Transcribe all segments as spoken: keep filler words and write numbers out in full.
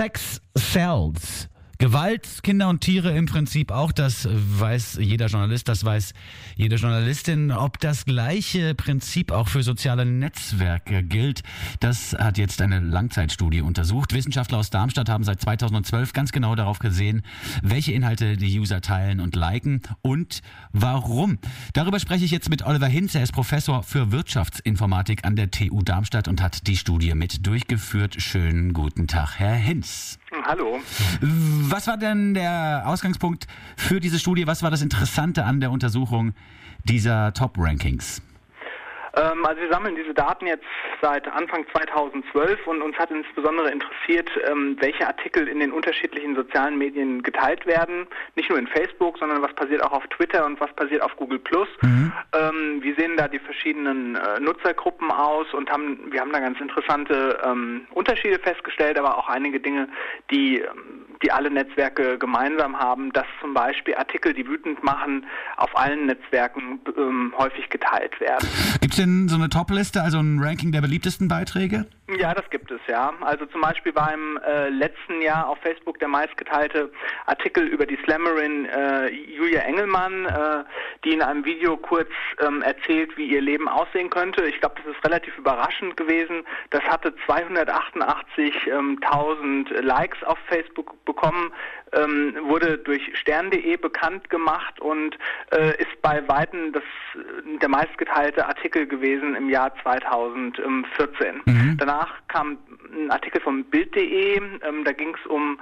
Sex sells. Gewalt, Kinder und Tiere im Prinzip auch, das weiß jeder Journalist, das weiß jede Journalistin. Ob das gleiche Prinzip auch für soziale Netzwerke gilt, das hat jetzt eine Langzeitstudie untersucht. Wissenschaftler aus Darmstadt haben seit zweitausendzwölf ganz genau darauf gesehen, welche Inhalte die User teilen und liken und warum. Darüber spreche ich jetzt mit Oliver Hinz. Er ist Professor für Wirtschaftsinformatik an der T U Darmstadt und hat die Studie mit durchgeführt. Schönen guten Tag, Herr Hinz. Hallo. Was war denn der Ausgangspunkt für diese Studie? Was war das Interessante an der Untersuchung dieser Top-Rankings? Ähm, also wir sammeln diese Daten jetzt seit Anfang zweitausendzwölf und uns hat insbesondere interessiert, ähm, welche Artikel in den unterschiedlichen sozialen Medien geteilt werden. Nicht nur in Facebook, sondern was passiert auch auf Twitter und was passiert auf Google Plus. Mhm. Ähm, wie sehen da die verschiedenen äh, Nutzergruppen aus und haben wir haben da ganz interessante ähm, Unterschiede festgestellt, aber auch einige Dinge, die die alle Netzwerke gemeinsam haben, dass zum Beispiel Artikel, die wütend machen, auf allen Netzwerken ähm, häufig geteilt werden. Gibt es denn so eine Top-Liste, also ein Ranking der beliebtesten Beiträge? Ja, das gibt es, ja. Also zum Beispiel beim äh, letzten Jahr auf Facebook der meistgeteilte Artikel über die Slammerin äh, Julia Engelmann, äh, die in einem Video kurz ähm, erzählt, wie ihr Leben aussehen könnte. Ich glaube, das ist relativ überraschend gewesen. Das hatte zweihundertachtundachtzigtausend Likes auf Facebook bekommen, ähm, wurde durch stern punkt de bekannt gemacht und äh, ist bei Weitem das, der meistgeteilte Artikel gewesen im Jahr zweitausendvierzehn. Mhm. Danach kam ein Artikel von bild punkt de, ähm, da ging es um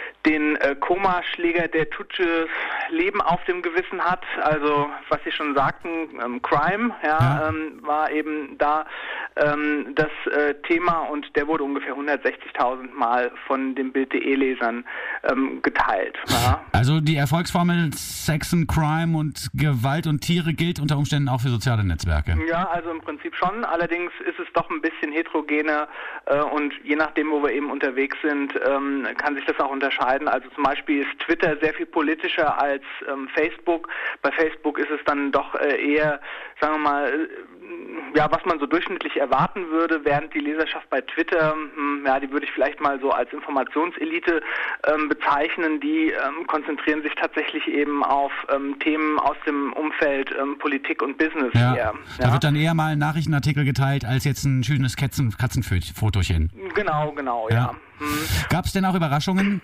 den äh, Koma-Schläger, der Tutsches Leben auf dem Gewissen hat. Also, was Sie schon sagten, ähm, Crime, ja, ja. Ähm, war eben da ähm, das äh, Thema und der wurde ungefähr hundertsechzigtausend Mal von den bild punkt de-Lesern ähm, geteilt. Ja. Also die Erfolgsformel Sex and Crime und Gewalt und Tiere gilt unter Umständen auch für soziale Netzwerke. Ja, also im Prinzip schon. Allerdings ist es doch ein bisschen heterogener äh, und je nachdem, wo wir eben unterwegs sind, ähm, kann sich das auch unterscheiden. Also zum Beispiel ist Twitter sehr viel politischer als ähm, Facebook. Bei Facebook ist es dann doch äh, eher, sagen wir mal, äh, ja, was man so durchschnittlich erwarten würde, während die Leserschaft bei Twitter, hm, ja, die würde ich vielleicht mal so als Informationselite ähm, bezeichnen, die ähm, konzentrieren sich tatsächlich eben auf ähm, Themen aus dem Umfeld ähm, Politik und Business. Ja, eher, da ja. wird dann eher mal ein Nachrichtenartikel geteilt, als jetzt ein schönes Katzen- Katzenfotochen. Genau, genau, ja. ja. Hm. Gab es denn auch Überraschungen?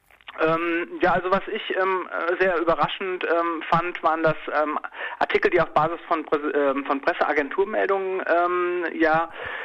Ähm, ja, also was ich ähm, sehr überraschend ähm, fand, waren das ähm, Artikel, die auf Basis von, Presse, ähm, von Presseagenturmeldungen ähm, ja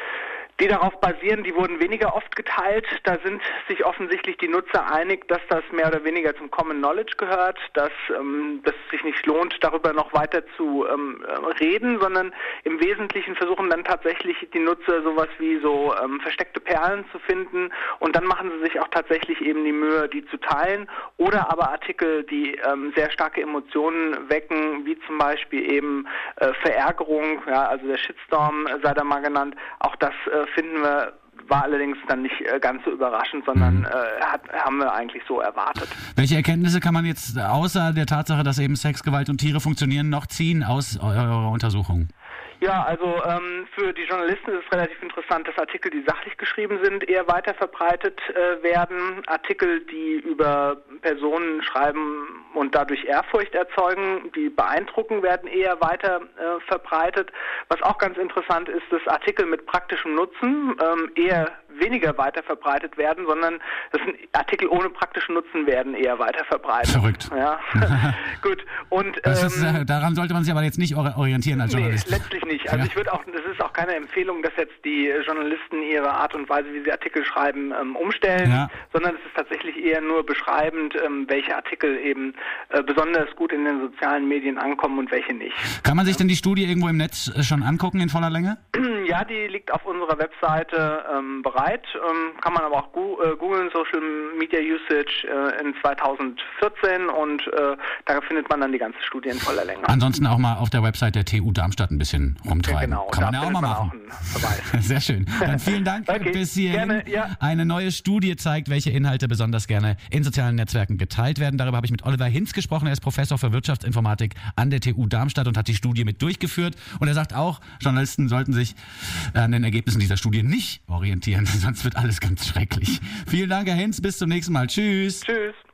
die darauf basieren, die wurden weniger oft geteilt. Da sind sich offensichtlich die Nutzer einig, dass das mehr oder weniger zum Common Knowledge gehört, dass ähm, dass es sich nicht lohnt, darüber noch weiter zu ähm, reden, sondern im Wesentlichen versuchen dann tatsächlich die Nutzer sowas wie so ähm, versteckte Perlen zu finden und dann machen sie sich auch tatsächlich eben die Mühe, die zu teilen oder aber Artikel, die ähm, sehr starke Emotionen wecken, wie zum Beispiel eben äh, Verärgerung, ja, also der Shitstorm äh, sei da mal genannt, auch das äh, finden wir, war allerdings dann nicht äh, ganz so überraschend, sondern mhm. äh, hat, haben wir eigentlich so erwartet. Welche Erkenntnisse kann man jetzt außer der Tatsache, dass eben Sex, Gewalt und Tiere funktionieren, noch ziehen aus eurer Untersuchung? Ja, also ähm, für die Journalisten ist es relativ interessant, dass Artikel, die sachlich geschrieben sind, eher weiter verbreitet äh, werden. Artikel, die über Personen schreiben und dadurch Ehrfurcht erzeugen, die beeindrucken, werden eher weiter äh, verbreitet. Was auch ganz interessant ist, dass Artikel mit praktischem Nutzen ähm, eher weniger weiter verbreitet werden, sondern das sind Artikel ohne praktischen Nutzen werden eher weiter verbreitet. Verrückt. Ja, gut. Und das ähm, ist, äh, daran sollte man sich aber jetzt nicht orientieren als Journalist. Nee, letztlich nicht. Also ja. ich würde auch, das ist auch keine Empfehlung, dass jetzt die Journalisten ihre Art und Weise, wie sie Artikel schreiben, ähm, umstellen, ja. sondern es ist tatsächlich eher nur beschreibend, ähm, welche Artikel eben äh, besonders gut in den sozialen Medien ankommen und welche nicht. Kann man sich denn die Studie irgendwo im Netz schon angucken in voller Länge? Ja, die liegt auf unserer Webseite ähm, bereit. Ähm, kann man aber auch gu- äh, googeln, Social Media Usage äh, in zweitausendvierzehn und äh, da findet man dann die ganze Studie in voller Länge. Ansonsten auch mal auf der Website der T U Darmstadt ein bisschen rumtreiben. Ja, genau. Kann man ja auch mal machen. Auch Sehr schön. Dann vielen Dank okay. bis hierhin. Gerne, ja. Eine neue Studie zeigt, welche Inhalte besonders gerne in sozialen Netzwerken geteilt werden. Darüber habe ich mit Oliver Hinz gesprochen. Er ist Professor für Wirtschaftsinformatik an der T U Darmstadt und hat die Studie mit durchgeführt. Und er sagt auch, Journalisten sollten sich an den Ergebnissen dieser Studie nicht orientieren. sonst wird alles ganz schrecklich. Vielen Dank, Herr Hinz. Bis zum nächsten Mal. Tschüss. Tschüss.